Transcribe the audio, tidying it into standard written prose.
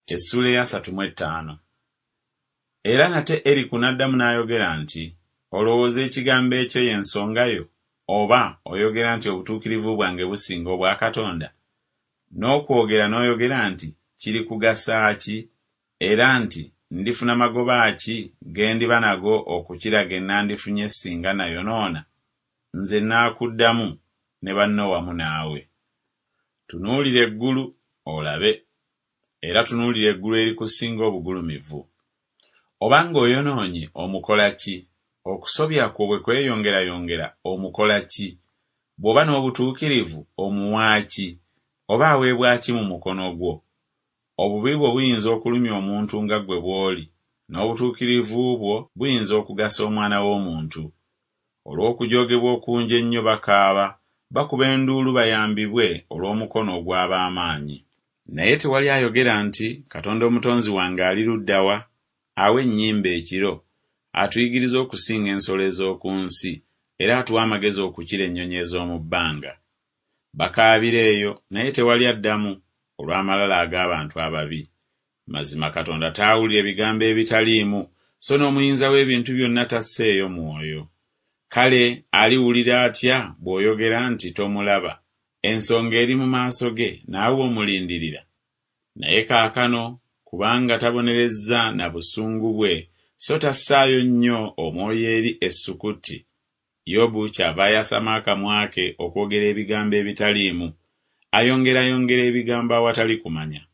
Essula ya 35. Era nate Eriku n'addamu n'ayogera nti, olowooza ekigambo ekyo y'ensonga yo, oba oyogera nti obutuukirivu bwange businga obwa Katonda? N'okwogera n'oyogera nti kiri kugasa ki, era nti ndifuna magoba ki ge ndiba nago okukira ge nandifunye singa nayonoona? Nze naakuddamu ne banno wamu naawe. Tunuulira eggulu olabe, era tunuulira eggulu erikusinga obugulumivu. Obanga oyonoonye omukola ki? Okusobya kwo bwe kweyongera omukola ki? Bw'oba n'obutuukirivu omuwa ki? Oba aweebwa ki mu mukono gwo? Obubi bwo buyinza okulumya omuntu nga ggwe bw'oli, n'obutuukirivu bwo buyinza okugasa omwana w'omuntu. Olw'okujoogebwa okungi ennyo bakaaba, bakuba enduulu bayambibwe olw'omukono ogw'ab'amaanyi. Naye tewali ayogera nti Katonda omutonzi wange ali ludda wa? Awa ennyimba ekiro, atuyigiriza okusinga ensolo ez'oku nsi, era atuwa amagezi okukira ennyonyi ez'omu bbanga. Bakaabira eyo, naye tewali addamu olw'amalala ag'abantu ababi. Mazima Katonda taawulira ebigambo ebitaliimu, so n'omuyinza w'ebintu byonna tasseeyo mwoyo. Kale aliwulira atya bw'oyogera nti tomulaba? Ensonga eri mu maaso ge, naawe omulindirira. Naye kaakano, kubanga tabonerezza na busungu bwe, so tassaayo nnyo omwoyo eri essukuti, Yobu kyava yasama akamwa ke okwogera ebigambo ebitaliimu, ayongera ebigambo awatali kumanya.